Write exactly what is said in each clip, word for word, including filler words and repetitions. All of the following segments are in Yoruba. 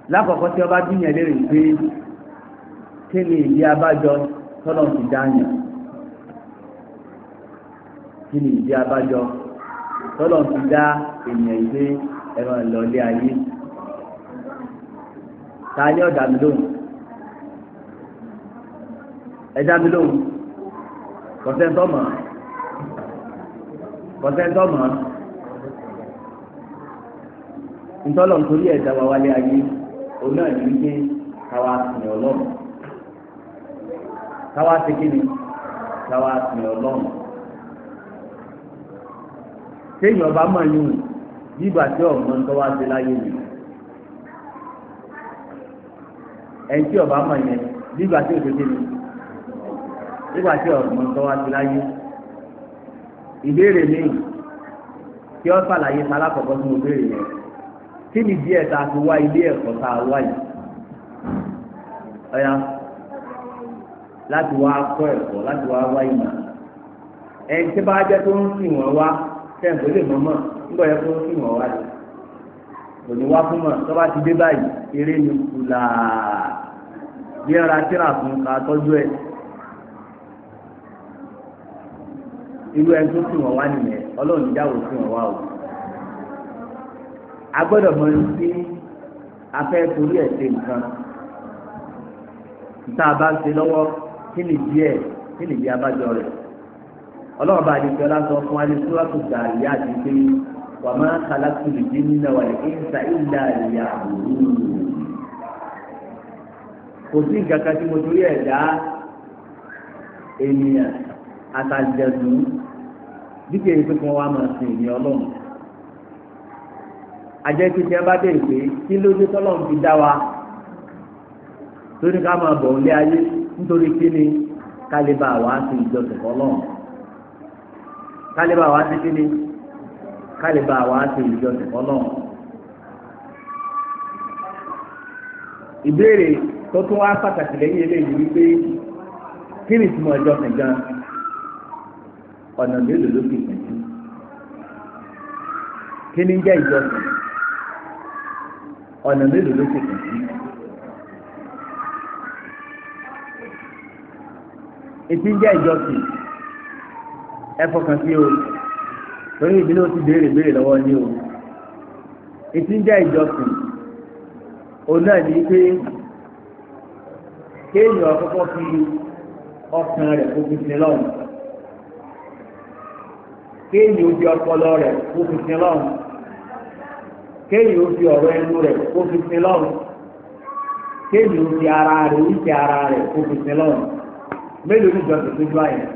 lákọ̀ọ́kọ́ tí ọba bíyàn lérè pé kí ni ìdí abájọ tọ́lọ̀ ti dáyàn kí ni ìdí abájọ tọ́lọ̀ ti dá ènìyàn ìgbé ẹ̀rọ ìlọlé ayé ta ní ọ̀dà mi lóhùn ẹ̀dá mi lóhùn kọ̀sẹ́ńtọ́mọ̀ kọ̀sẹ́ńtọ́mọ̀ ntọ́lọ̀ nítorí ẹ̀dá wa wálé ayé òun náà ní wípé káwa sìn ọlọ́run káwa ṣe kí ni káwa sìn ọlọ́run téèyàn bá mọ̀ yín bígbà tí ọ̀mọ́ ń tọ́wá sí láyé mi ẹni tí ọba mọ̀ yẹn bígbà tí òṣèlú mi bígbà tí ọ̀mọ́ ń tọ́wá sí láyé ìbéèrè mi kí ọ́ sàlàyé sálákọ̀ọ́kọ́ tí mo béèrè yẹn kí ni díẹ̀ tá a fi wá ilé ẹ̀kọ́ tá a wá yìí ọ̀ya láti wá kọ́ ẹ̀kọ́ láti wá wá ìmọ̀ ẹni tí bá jẹ́ tó ń sìn wọ́n wá tẹ̀sán lè mọ́mọ́ nígbà yẹn tó ń sìn wọ́n wá lè kò ní wá fún mọ̀ tó bá ti dé báyìí eré ni kùlà bí ẹ̀ra tíra fún ká tọ́jú ẹ̀ irú ẹni tó sìn wọ́n wá nìyẹn ọlọ́run ìjáwó sìn wọ́n wá o agbọ́dọ̀ mọ ní sí afẹ́ torí ẹ̀ ṣe nǹkan tá a bá ń ṣe lọ́wọ́ kí ni díẹ̀ kí ni díẹ̀ abájọ rẹ̀ ọlọ́run bá di fiọlá sọ fún alẹ́ tí wọ́n tún gbà yá àti pé wà má khalaqtu al-jinna wal-insa illa liya'budun kò sí nǹkan kan tí mo torí ẹ̀ dá ènìyàn àtàjẹ̀dù bí kò yẹ pé kí wọ́n wá máa sìn ní ọlọ́run ajẹ́ pé tí a bá dé ìpè kí ló dé tọ́lọ́run fi dá wa torí ká máa bọ̀ ilé ayé nítorí kí ni kálíbà wa ti ìjọsìn fọlọ́run kálíbà wa ti kí ni kálíbà wa ti ìjọsìn fọlọ́run. ìbéèrè tó tún wá pàtàkì lẹ́yìn eléyìí wípé kí ni ìtumọ̀ ìjọsìn gan ọ̀nà mélòó ló fi pín sí kí ni jẹ́ ìjọsìn ọ̀nà mélòó ló ṣe kàn sí. Ètí ń jẹ́ ìjọsìn ẹ fọkàn sí o torí ìdílé ó ti béèrè béèrè lọ́wọ́ ní o. Ètí ń jẹ́ ìjọsìn òun náà ní pé kéèyàn kọ́kọ́ fi ọkàn rẹ̀ kó fi sin lọ́hùn kéèyàn ó fi ọpọlọ rẹ̀ kó fi sin lọ́hùn kéèyàn ó fi ọ̀rọ̀ ẹnu rẹ̀ kó fi sin lọ́rùn kéèyàn ó fi ara rẹ̀ oríṣi ara rẹ̀ kó fi sin lọ́rùn mélòó ní ìjọsìn tó dúró àyẹ̀.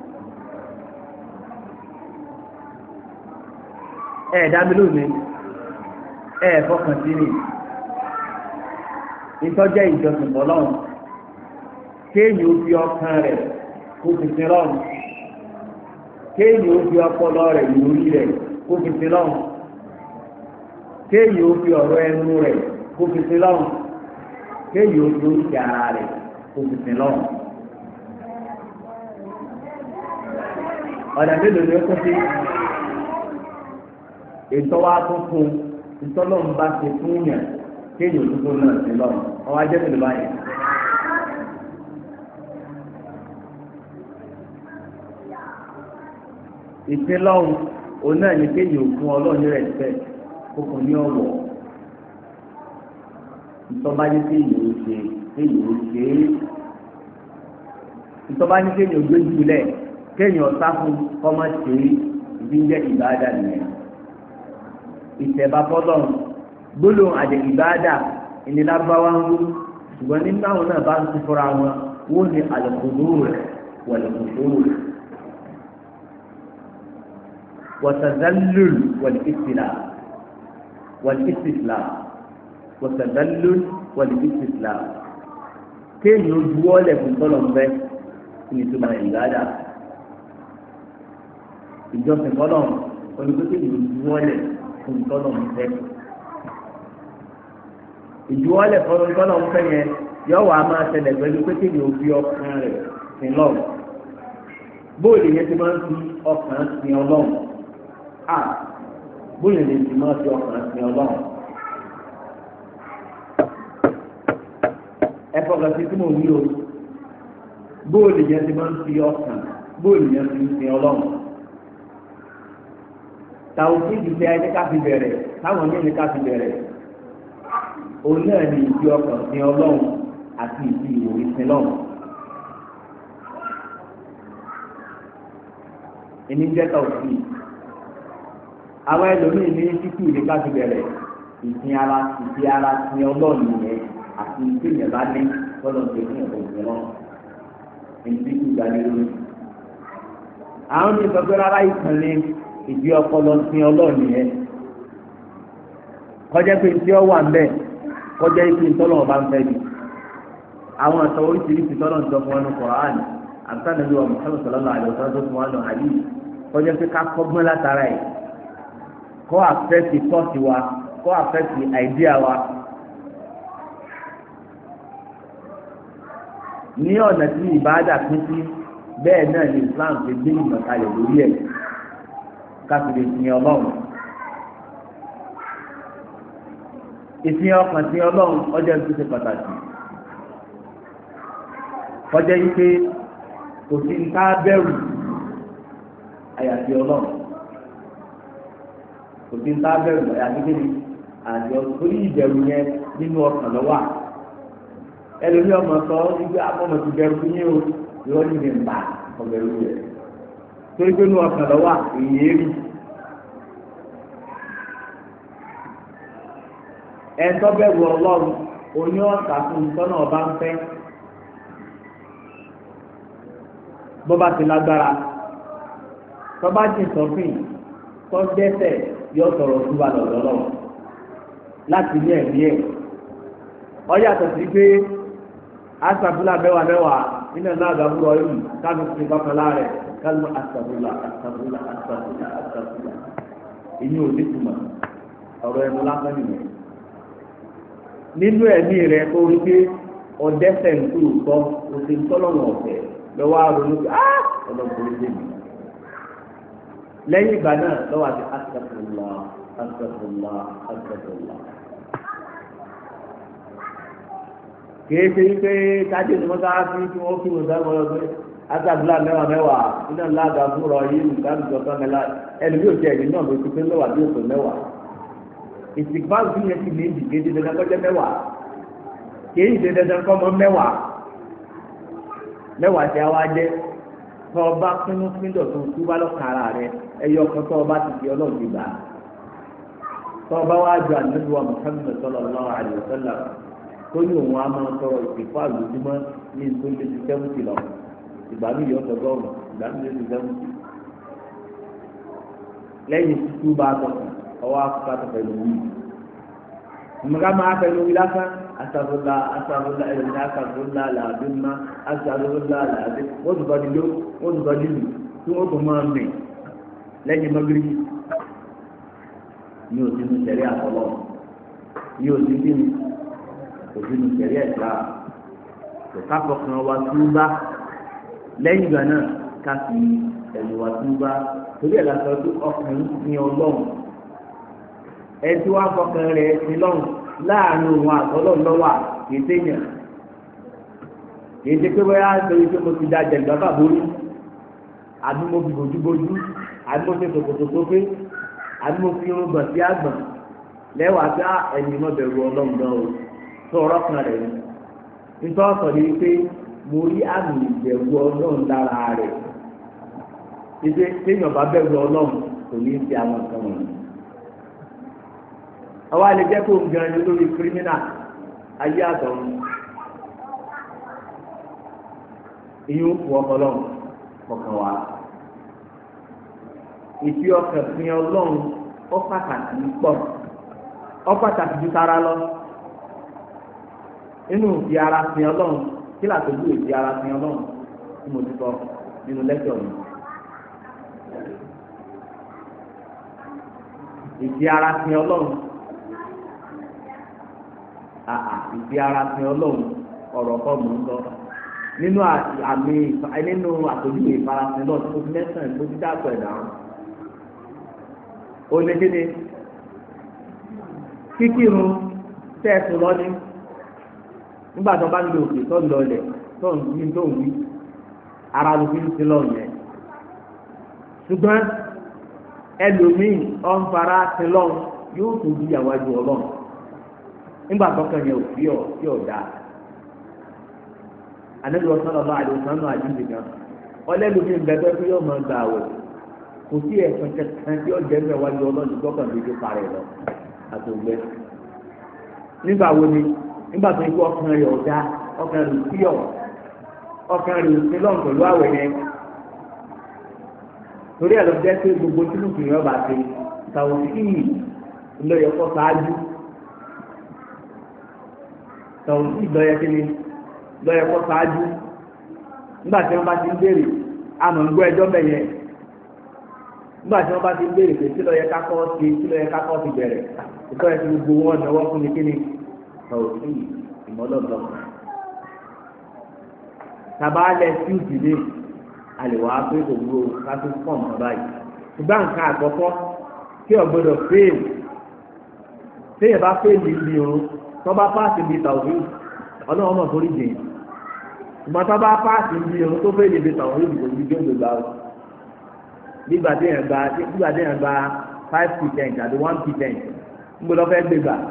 ẹ ẹ̀ dábí lónìí ẹ ẹ̀ fọkàn sí ni ìtọ́jẹ́ ìjọsìn bọ̀ lọ́rùn kéèyàn ó fi ọkàn rẹ̀ kó fi sin lọ́rùn kéèyàn ó fi ọpọlọ rẹ̀ lórí rẹ̀ kó fi sin lọ́rùn kéèyàn ó fi ọ̀rọ̀ ẹnu rẹ̀ kó fi sin lọ́rùn kéèyàn ó fi oríṣi ara rẹ̀ kó fi sin lọ́rùn. ọ̀nà mélòó ni ó kún sí ètò wa tó fún ìtọ́lọ́run bá ṣe fún yàn kéèyàn ó fún náà sin lọ́rùn ọwọ́ ajẹ́ mélòó báyìí. ìsin lọ́rùn òun náà ni kéèyàn ó fún ọlọ́run rẹ̀ fẹ́ kókò ní ọ̀wọ̀ ìtọ́ba ní kéèyàn ó ṣe kéèyàn ó ṣe é ìtọ́ba ní kéèyàn ó gbé jùlẹ̀ kéèyàn ọ̀sá fún kọ́mọ́ ṣe é ìdí ń jẹ́ ìbáadà nìyẹn ìtẹ̀bá fọ́lọ́run gbólóhùn àjẹ ìbáadà ìnira bá wá ń wú ṣùgbọ́n nínú àwọn náà bá ń tún fúnra wọn wọ́n ní al-khudu' wal-khushu' wat-tadhallul wal-istila' wal-istislam wat-tadallul wal-istislam kéèyàn ojú wọlé fún tọ́lọ̀ ń bẹ́ ìtumọ̀ ìbáadà ìjọsìn fọlọ́n olùkókè yìí ìjuwọ́lẹ̀ fún tọ́lọ̀ ń fẹ́ ìjuwọ́lẹ̀ fọlọ́n tọ́lọ̀ ń fẹ́ yẹn yọ wà á máa ṣẹlẹ̀ pẹ̀lú pété yìí ó fi ọkàn rẹ̀ sin lọ́wọ́ bóòlù yẹn ti máa ń fi ọkàn sin ọlọ́run à bóòlù yẹn ti máa ń fi ọkàn sin ọlọ́run ẹ̀fọ́ kan sí tí mo wí o bóòlù yẹn ti máa ń fi ọkàn bóòlù yẹn ti ń sin ọlọ́run tàwọn tí ìdílé ẹni ká fi bẹ̀rẹ̀ táwọn ní ẹni ká fi bẹ̀rẹ̀ òun náà ní ìfi ọkàn sin ọlọ́run àti ìfi ìwòye sin lọ́run. ìní jẹ́ tàwùsí àwọn ẹlòmíì ní títí ìdí ká fi bẹ̀rẹ̀ ìsìn ara ìfi ara sin ọlọ́run yẹn àti ìfi ìyẹn bá ní lọ́dọ̀ tó ní ẹ̀kọ́ ìsìn lọ́run ìdí kú ìgbàlè lórí. àwọn ní ìsọgbẹ́ rárá ìtàn ní ìdí ọpọlọ sin ọlọ́run yẹn kọjá pé tí ó wà ń bẹ̀ kọjá ìpín ìtọ́lọ̀ ọba ń fẹ́ bi àwọn àtọ̀ oríṣiríṣi tọ́lọ̀ ń sọ fún wọn ní Kùránì àtàlẹ́bí wa Muhammad sallallahu alaihi wasallam tó fún wa ní àlì kọjá pé ká kọ́gbọ́n látara ẹ̀ kọ́ àfẹ́sì tọ́sí wa kọ́ àfẹ́sì àìdíà wa ní ọ̀nà tí ìbáàdà pín sí bẹ́ẹ̀ náà ní Islam ti gbé ìmọ̀ kalẹ̀ lórí ẹ̀ káfíńdé ti yan ọlọ́run ìsìn ọkàn ti ọlọ́run ọjọ́ ìlú ṣe pàtàkì kọjá yìí pé kò sí ń ká bẹ̀rù àyàfi ọlọ́run kò sí ń ká bẹ̀rù àyàfi kéde àjọ torí ìbẹ̀rù yẹn nínú ọkàn lọ́wọ́ ẹlòmíì ọmọ sọ ibi akọ́mọ ti bẹ̀rù fún yín o ìwọ́n ní ìrìn bá ọbẹ̀rù rẹ̀ torí pé nínú ọkàn lọ́wọ́ èyí rí ẹ̀ńtọ́ bẹ̀rù ọlọ́run oní ọ̀sà fún ìtọ́nà ọba ń fẹ́ bó bá ti lágbára tọ́ba jìn sọ́fìn tó dẹ́ṣẹ̀ yọ sọ̀rọ̀ túbà lọ́dọ́lọ́ láti ní ẹ̀mí ẹ̀ ọ yàtọ̀ sí pé asàbúlà mẹ́wàá mẹ́wàá nínú ẹ̀ náà gàbúrò yìí káàdùn sí kọ́kànlá rẹ̀ kálù asàbúlà asàbúlà asàbúlà asàbúlà èyí ò ní túmọ̀ ọ̀rọ̀ ẹnu lásán nìyẹn nínú ẹ̀mí rẹ̀ tó rí pé ọ̀dẹ́sẹ̀ ń kúrò tọ́ òsè ń tọ́lọ́wọ̀n ọ̀fẹ́ lọ́wọ́ àrùn pé á ọlọ́gbọ̀n lè mi. lẹ́yìn ìgbà náà lọ́wọ́ àti astaghfirullah astaghfirullah astaghfirullah. kìí ṣe wípé kájí ni wọ́n sá sí kí wọ́n kí wọ́n sá wọ́n lọ pé astaghfirullah mẹ́wàá mẹ́wàá iná ńlá ga fúnra yìí nǹkan ìjọba mẹ́la ẹni bí òkè ẹ̀yìn náà ló ti pé mẹ́wàá bí òkè mẹ́wàá. ìsìnkpáàlù bí yẹn ti lè dì kéde dandan kọjá mẹ́wàá kéyìí ṣe dandan kọ́ mọ́ mẹ́wàá mẹ́wàá tí a wá jẹ́ tọ́ ọba pínú píndọ̀ tó tú bá lọ́kàn ara rẹ ẹyọ kan tọ́ ọba ti fi ọlọ́run ti gbà tọ́ ọba wá ju àdúgbò Muhammad sallallahu alaihi wasallam tó ní òun á máa tọrọ ìsìnkpáàlù ojúmọ́ ní nítorí ti sẹ́wọ́ntì lọ ìgbà mi yọ ọ̀sọ̀gọ́rùn ìgbà mi yọ ti sẹ́wọ́ntì lẹ́yìn tútú bá tọkàn ọwọ́ akókò pẹ̀lú wí. Mùgá máa pẹ̀lú wí lásán asàbùlà asàbùlà ẹ̀rọ̀dá asàbùlà làbímá asàbùlà làbí wọ́n tún bọ́dí ló wọ́n tún bọ́dí lù tí wọ́n tún máa mì lẹ́yìn mọ́gírí ní òsínú sẹ̀rí àtọ́lọ́ ní òsínú òsínú sẹ̀rí ẹ̀ka kò kápọ̀ kan wá túbá lẹ́yìn ìgbà náà ká fi ẹ̀lú wá túbá torí ẹ̀ lásán tó ọkùnrin ní ọlọ́run ẹtí wàá fọkàn rẹ̀ sí lọ́rùn láàrin òun àtọ́lọ́ lọ́wọ́ kìí séyàn kìí ṣe pé bóyá nítorí pé mo ti da jẹ̀gbọ́n bàbá orí àbí mo fi bójúbójú àbí mo fi tòkòtò sófé àbí mo fi irun gbọ̀n sí àgbọ̀n lẹ́wàá sí ẹni mo bẹ̀rù ọlọ́run gan o tó ọ̀rọ̀ kan rẹ̀ ni nítorí ọ̀sọ̀ ni pé mo rí àmì ìbẹ̀rù ọlọ́run lára rẹ̀ ṣe téèyàn bá bẹ̀rù ọlọ́run kò ní í ṣe àwọn nǹkan wọ̀nyí. Àwọn àlejò kò ń gan ẹni lórí kírímínà ayé àtọ̀run ìyún fún ọpọlọ́run kọ̀ọ̀kan wá. Ìfi ọkàn fi ọlọ́run ó pàtàkì pọ̀ ó pàtàkì ju tara lọ. Nínú ìfi ara fi ọlọ́run kí làtọ́jú ìfi ara fi ọlọ́run tí mo ti sọ nínú lẹ́kọ̀ọ́ mi. Ìfi ara fi ọlọ́run. Àà ìfi ara fi ọlọ́run ọ̀rọ̀ kọ́ mò ń sọ nínú àmì nínú àtòjúwe ìfarasìn náà tó fi mẹ́sàn-án tó ti dàpọ̀ ẹ̀dá ó lé kéde kíkírun tẹ́ẹ̀sì lọ́ní nígbà tó bá ń lo òkè tó ń lọ ilẹ̀ tó ń wí tó ń wí ara ló fi ń ti lọ yẹn ṣùgbọ́n ẹlòmíì ọ̀nfàrà ti lọ yóò tún di àwájú ọlọ́run nígbà tó kàn yẹn ò fi ọ̀ sí ọ̀dà ànábi ọ̀sán ọba àdìsán náà àdìsí kan ọlẹ́lòmíì ń bẹ́ẹ̀ pé yóò máa gbà wẹ̀ kò sí ẹ̀sán kankan tí ọ̀jẹ̀ ń bẹ̀ wájú ọlọ́run gbọ́kàn lójú parẹ́ lọ àtògbẹ́ nígbà wo ni nígbà tó ikú ọkàn rẹ̀ ọ̀dá ọkàn rẹ̀ sí ọ̀ ọkàn rẹ̀ sí lọ́n pẹ̀lú àwẹ̀ yẹn torí ẹ̀ lọ jẹ́ pé gbogbo tí lùkì rẹ̀ ọba ṣe tàwọn sí ìlọyẹ kọ́ sáájú tàwọn sí ìlọyẹ kí ni lọ́yẹ kọ́ sáájú nígbà tí wọ́n bá ti ń béèrè àmọ̀ ń gbọ́ ẹjọ́ bẹ̀ yẹn nígbà tí wọ́n bá ti ń béèrè pé tí lọ́yẹ kákọ́ ti tí lọ́yẹ kákọ́ ti bẹ̀rẹ̀ ìtọ́ ẹ̀ ti gbogbo wọn náwó fún mi kí ni tàwọn ìmọ̀lọ́dọ̀ tabalẹ̀ tí ó ti dé àlèwà pé òwúrò kátó pọ̀ mọ́ báyìí ṣùgbọ́n nǹkan àkọ́kọ́ tí o gbọ́dọ̀ fèèlì téèyàn bá fèèlì ibi irun tó bá pàṣẹ ibi tàwọn ọlọ́run náà forí jìn ṣùgbọ́n tó bá pàṣẹ ibi irun tó fèèlì ibi tàwọn ìlú kò ní gbé gbà ó nígbà téèyàn gba nígbà téèyàn gba five percent àti one percent ń gbọ́dọ̀ fẹ́ gbé gbà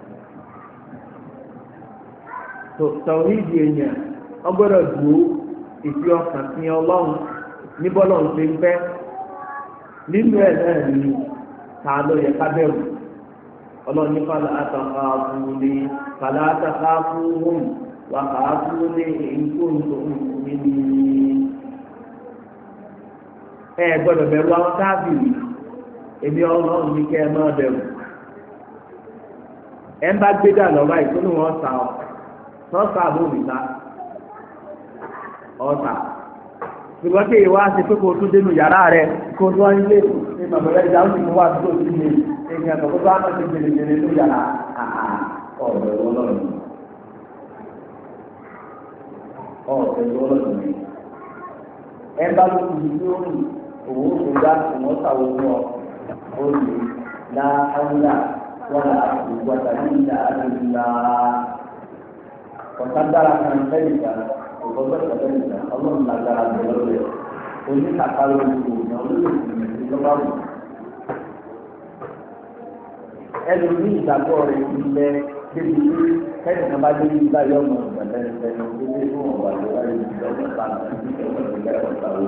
tàwọn ìdí èèyàn ọgbọ́dọ̀ dúró ìfi ọkàn sí ọlọ́run níbọ́lọ́run ṣe ń fẹ́ nínú ẹ̀ náà ni ta ló yẹ ká bẹ̀rù ọlọ́run ní fàlà àtàkà fúnni fàlà àtàkà fúnhùn wà kà á fúnni ìkóńtò mímí. ẹ gbọ́dọ̀ bẹ̀rù àwọn káàbìrì èmi ọlọ́run ní kẹ́ ẹ máa bẹ̀rù ẹ ń bá gbé dà lọ́ba ìtọ́nù wọn sà ọ́ sọ́ọ̀sà àbóòmìta ọ̀sà ṣùgbọ́n tí ìwà ṣe pé kò tún dénú yàrá rẹ̀ kò tún wáyé lé ní bàbáyé ìjà ó sì mú wá tó sí ilé èèyàn tó bá má ti gbèrè gbèrè ní yàrá ọ̀rọ̀ ẹ̀rọ ọlọ́run ọ̀rọ̀ ẹ̀rọ ọlọ́run ẹ bá ló kù ní ó rìn òwò tó dá ìwọ́n sàwọn fún ọ ó lè la áwùlà wọn là àbùkù àtàlí ìlà àdùnnà ọ̀sán dára kan lẹ́yìn ìgbà ọgbọ́dọ̀ ọ̀dọ́ ìgbà ọlọ́run lágbára bẹ̀rẹ̀ rẹ̀ oníkàkàrọ̀ olùkọ́ ìyá olóyè ìgbìmọ̀ ìjọba wò. ẹnu ní ìgbàgbọ́ rẹ̀ ti lẹ débi pé kẹ́ni kan bá dé ní ìgbà yọ ọmọ ìgbàlẹ́ ìfẹ́ni tó dé fún ọ̀gbà tó wáyé ìjọba ọ̀gbà àti ìjọba ìgbà ọ̀gbà wò.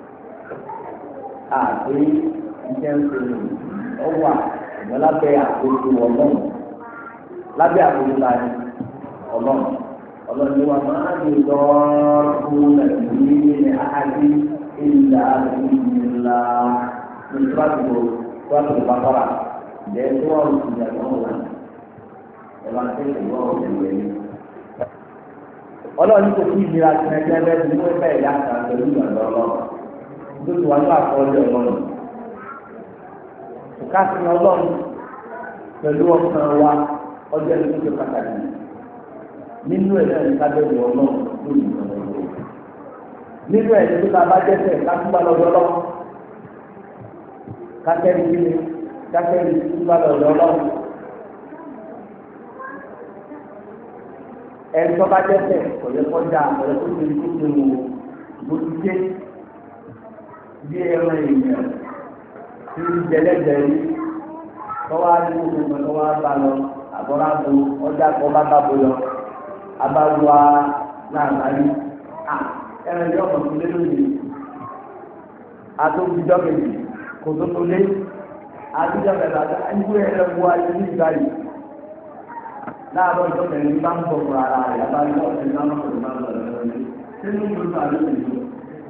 àti iṣẹ́ ń ṣe ọwà ìgbà lábẹ́ àkóso ọlọ́run lábẹ́ àkóso láyé ọlọ́run. ọlọ́run wa máa ń lọ fún nàìjíríà ní àhàdí ìlà ìlà nígbàgbọ́ gbàgbọ́ bàbára ìjẹ́ tó wà lóṣù ìyàgbọ́n wọn ẹ máa tẹ̀lé wọ́n ọ̀gbìn yẹn. ọlọ́run kò sí ìlera tí ẹgbẹ́ bẹ́ẹ̀ ti mú ẹgbẹ́ ìyá kan pẹ̀lú ìgbàgbọ́ ọlọ́run tó ti wà ní àkọọ́lẹ̀ ọlọ́run. ìkásìn ọlọ́run pẹ̀lú ọkàn wa ọjọ́ ìlú tó pàtàkì nínú ẹ̀ náà ní kábẹ́ẹ̀lì ọlọ́run lórí ìgbàlódé nínú ẹ̀ ní tó ta bá jẹ́sẹ̀ kátúbà lọ́dọ̀ ọlọ́run kátẹ́rì kíni kátẹ́rì túbà lọ́dọ̀ ọlọ́run ẹ̀ tó bá jẹ́sẹ̀ ọ̀yẹ́ kọjá ọ̀yẹ́ tó ti tó ti wò bó ti dé bí ẹran èèyàn tí ń jẹlẹ́jẹ̀rí tọ́wọ́ á ní gbogbo tọ́wọ́ á bá lọ àbọ̀rá bo ọjà kọ́ bá bá bo lọ abaluwa láàbáyé à ẹran yóò mọ̀ tó lé lónìí àtòkùjọ́ kejì kò tó tó lé àtijọ́ kẹta ẹnìkú ẹ̀rọ bu ayé ní ìgbà yìí láàbọ̀ ìjọ kẹrin bá ń bọ̀ fún ara rẹ̀ abáyé ọ̀sẹ̀ náà mọ̀ tó máa ń lọ lọ́wọ́ ní sínú ìlú náà ló lè lò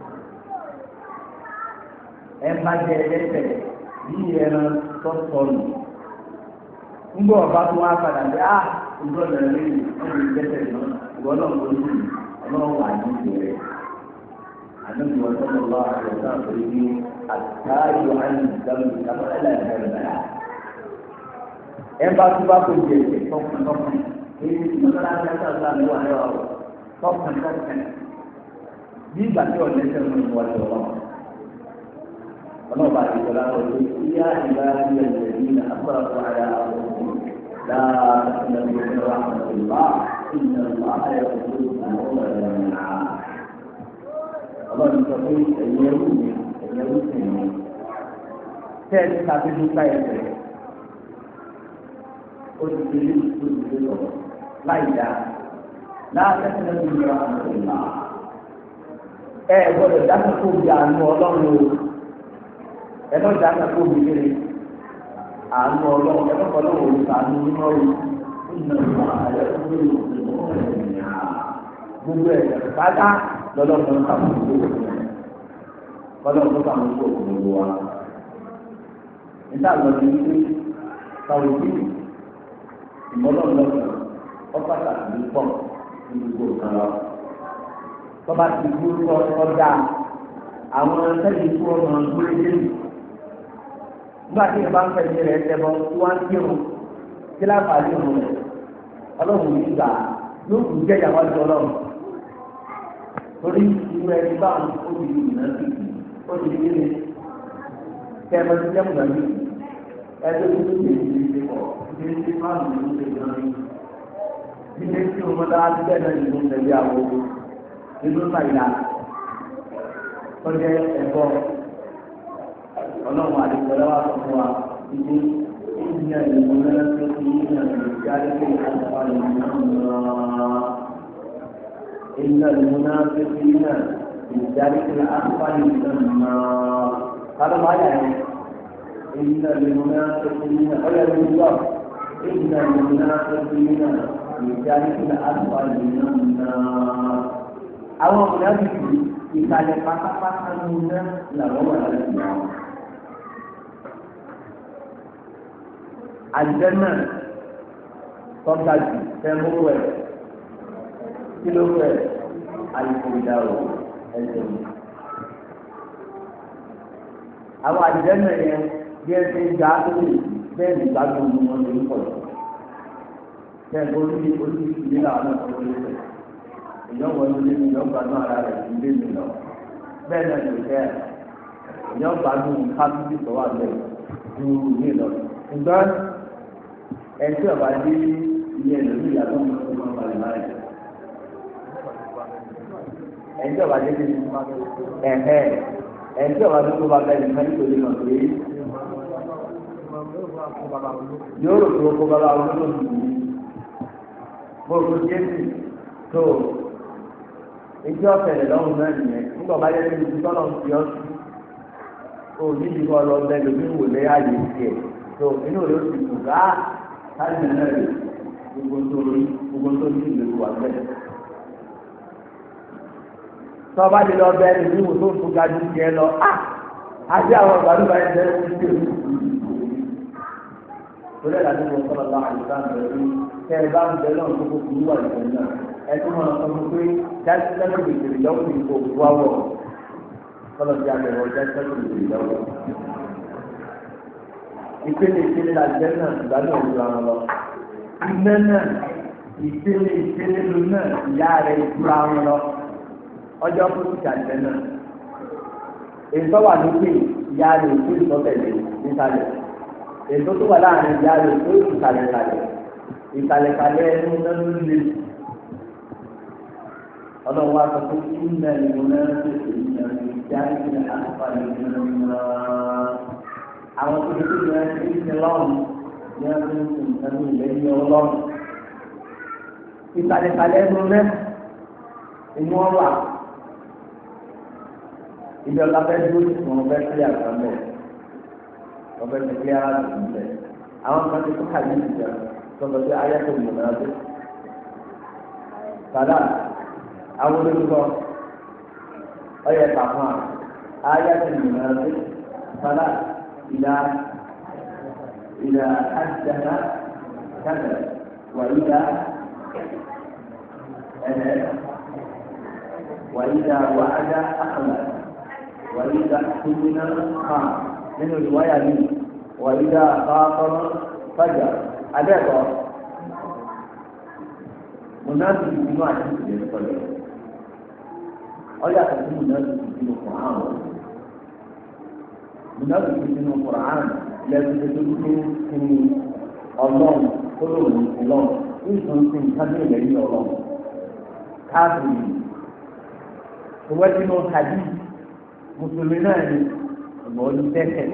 ẹ bá jẹ ẹlẹ́sẹ̀ bí ẹran tó sọnù ń bọ̀ bá tó wá padà bí a ìgbọ́ lẹ́yìn lẹ́yìn ọ̀rọ̀ ìgbẹ́sẹ̀ náà ìwọ náà ló ń bì ọlọ́run wà ní ìbẹ̀rẹ̀ àdúgbò ọ̀sán lọ́wọ́ àyọ̀sán àpòlí ní àtàyò àyè ìdáhùn ìdáhùn ẹ̀lẹ́dẹ̀ẹ́dẹ́ ẹ bá tó bá kó jẹ ẹsẹ̀ tọkàn tọkàn èyí tí wọn náà ń dáná sáà ní wà ní wà wọ tọkàn tọkàn bí ìgbà tí ọ̀lẹ́ sẹ́ mú ìwà ní ọlọ́run ọlọ́run bá ti sọ láwọn ọdún ìyá ìgbà ní ẹ̀jẹ̀ yìí ní àkọ́rọ̀ àyà àwọn ọdún لا تقنطوا من رحمة الله إن الله ọlọ́run sọ pé ẹ̀yin ẹrú mi ẹ̀yin ẹrú sì mi tẹ́ẹ̀sì tàbí dúpẹ́ ẹ̀sẹ̀ ó ti di ilé tó ti di lọ láì dá láti ẹsẹ̀ lẹ́nu ìlú àwọn ìlà ẹ gbọ́dọ̀ dáná kó bí àánú ọlọ́run o ẹ lọ́ọ́ dáná kó bí kéré àánú ọlọ́run ẹ lọ́ọ́ ọlọ́run ò sàánú nínú ọ̀run nínú ìwà ayé tó gbé gbogbo ẹ̀ pátá lọ́lọ́run ń sàmúlò lọ́lọ́run ń sàmúlò gbogbo wa nígbà lọ́dún yìí káwọn òbí ìmọ̀lọ́lọ́sọ̀ ọ́pàtàkì ní pọ̀ ní gbogbo nǹkan lọ. tọ́ba ti dúró ọjà àwọn ẹgbẹ́ tó ọmọ gbélé dé nígbà tí ìbá ń fẹ́ ní rẹ̀ tẹ́ bọ́ tí wọ́n ń kírun kí láǹfààní òun rẹ̀ ọlọ́run ní gbà yóò kù jẹ́ ìyàwó àti ọlọ́run torí irú ẹni báwọn ó ti di ìná sí ó ti di kíni kẹ́ ẹ bá ti jẹ́ mùsàlùmí ẹgbẹ́ tó ti di ìdílé ti pọ̀ ìdílé ti máa ń lò ó ṣe gan ni ìdílé tí o mọ́tà á ti bẹ́ẹ̀ náà ìlú ń tẹ̀lé àwọn ìlú nàìjíríà tọ́jú ẹ̀kọ́ ọlọ́run àdìgbọ́lá wa sọ fún wa ìdí ìdílé ìlú náà tó ti yí náà lè jáde pé àtàwọn ìlú náà إن المنافقين في الدرك الأسفل من النار هذا ما يعني إن المنافقين غير الله إن المنافقين في الدرك الأسفل من النار أو منافقين إذا لم تفهمون لهم الإسلام الجنة تبتدي تمر kí ló fẹ́ alùpùpù o ẹsẹ̀ mi. àwọn àdìjẹ́ náà yẹn bí ẹ ṣe ń gbà tó lè bẹ́ẹ̀ ní gbàgbọ́ ní wọn lè ń pọ̀ jù. bẹ́ẹ̀ ni orí orí ìdílé làwọn náà tó lè fẹ́. èèyàn wọ ilé mi èèyàn gbádùn ara rẹ̀ sí ilé mi lọ. bẹ́ẹ̀ náà lè fẹ́ èèyàn gbádùn kábíyì tó wà bẹ́ẹ̀ ju ilé lọ. ṣùgbọ́n ẹtí ọ̀bá dé ilé ẹ̀lòmí ìyàtọ̀ mi tó máa ń balẹ̀ báyìí. ẹnjẹ ọba jẹ kí ẹhẹ ẹnjẹ ọba tó kó bá bẹ nìkan nítorí mọ pé yóò rò tó kó bàbá wọn tó dùn yìí bóòlù jésù tó ìjọ ọ̀sẹ̀lẹ̀ lọ́hùn náà nìyẹn nígbà bá yẹ kí ibi tọ́lọ̀ ń fi ọ́ sí tó níbi kọ́ lọ bẹ lómi wò lé ààyè tiẹ̀ tó inú rẹ̀ ó sì kù ká káàdì náà rè gbogbo tó rí gbogbo tó ní ìlú wà bẹ́ẹ̀. tọ́ba ti lọ bẹ ẹni níwò tó ń tún ga ju tiẹ̀ lọ á àti àwọn ìgbàlúwà ẹ̀ bẹ́ẹ̀ ń tẹ̀ ọ́. Torí ẹ̀ láti wọ́n sọ́lá láàyè sáà bẹ̀rẹ̀ pé kẹ́ ẹ bá ń bẹ lọ́run tó kó kú wà ìfẹ́ náà ẹ tún máa sọ fún pé jáde lẹ́nu ìgbèrè lọ́wọ́ ní kò wá wọ̀ sọ́lá ti àbẹ̀wò jáde lẹ́nu ìgbèrè lọ́wọ́. Ìpele ìpele la jẹ́ náà ìgbàlúwà ìlú àwọn lọ. Iná náà ìpele ìpele lu náà ìyá rẹ̀ ìdúrà wọn lọ. Ọjọ́ kó ti jàjẹ́ náà. Èso wà lókè ìyá rẹ̀ òkú ìsọ̀tẹ̀lẹ̀ nísàlẹ̀. Èso tó wà láàrin ìyá rẹ̀ òkú ìsàlẹ̀kàlẹ̀. Ìsàlẹ̀kàlẹ̀ ẹnu náà ló lé. Ọlọ́run wa sọ pé kí ní ẹ̀rọ náà ṣe èyí náà ní ìjà ìpínlẹ̀ àkọ́kọ́ ìlú náà. Àwọn tó ti tún náà ṣe ìṣẹ́ lọ́rùn ní ọdún ìṣẹ́ ní ilẹ̀ ní ọlọ́run. Ìsàlẹ̀kàlẹ̀ ẹnu náà inú ọ̀wà. Ibi ọ̀la fẹ́ dúró sí wọn fẹ́ kílíà kan bẹ̀ wọ́n fẹ́ fi kílíà kan bẹ̀ àwọn kan ti kó kàdé ìjà sọ̀tọ̀ sí ayẹ́kọ̀ọ́ ìmọ̀nà tó sàdá àwọn olùkọ́ ọ̀yẹ̀ kàfọ́n ayẹ́kọ̀ọ́ ìmọ̀nà tó sàdá ìlà ìlà àjàdá kàdà wà ìlà ẹ̀hẹ́ wà ìlà wàhádà àkàlà. وإذا اؤتمن خان من الرواية لي وإذا خاطب فجر أداة مناسب بما يحدث للفجر أولا تكون مناسب في القرآن مناسب في القرآن لا تدخل في الله كله الله إنسان كبير لله الله káàkiri ìwé tí mo kàdí mùsùlùmí náà ni ìmọ̀ ọdún tẹ́tẹ̀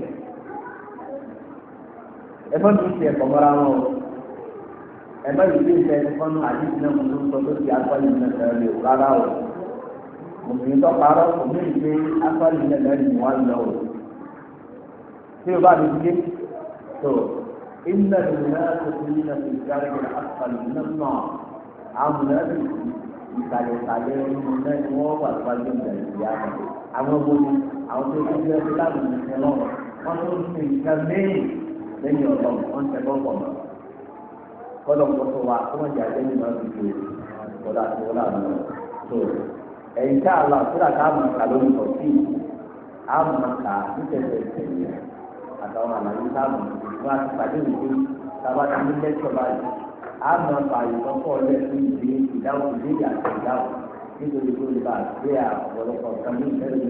ẹ̀fọ́ mi ti ẹ̀kọ́ mọ́ra wọn o ẹ̀fọ́ mi ti ìfẹ́ ẹ̀fọ́ nù àdìsí náà mo ló ń sọ lórí akọ́lì náà lẹ́rọ lè rárá o mùsùlùmí tó parọ́ kò ní ìgbé akọ́lì náà lẹ́rọ ni wọ́n lọ o tí o bá mi gbé tó iná ìlú tó fi ní nàfi ìdárí ní akọ́lì náà nà àwọn náà lè fi ìkàlẹ̀ ìkàlẹ̀ nínú náà ni wọ́n wà síwájú ìgbà ìgbà àwọn ọmọ mi àwọn tó ti gbé ẹgbẹ́ láti ní ìfẹ́ lọ́wọ́ wọ́n tó ń fi ìgbà mẹ́rin lẹ́yìn ọ̀dọ́ wọn tẹ bọ́ọ̀bọ̀ mọ́ kọ́lọ̀ kọ́tọ̀ wa kó wọ́n jẹ́ àjẹ́ nínú ọdún tó kọ́lá tó wọ́n láàbù lọ. tó ẹ̀yìn tá a lọ síra ká mọ̀ ká lórí kọ̀ sí a mọ̀ ká nítẹ̀sẹ̀ tẹ̀lé àtàwọn àlàyé tá a mọ̀ wọn àti pàdé òkú táwa ti ní lẹ́tọ̀ báyìí a mọ̀ fà ìtọ́kọ̀ lẹ́sìn ìdí ìdáhùn ìdí àti ìdáhùn nítorí tó lè bá gbé ọ̀pọ̀lọpọ̀ kan ní ìfẹ́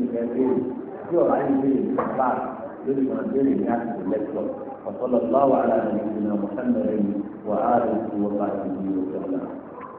lórí wọn lórí ní àsìkò lẹ́tọ̀ وصلى الله على نبينا محمد وآله وصحبه وسلم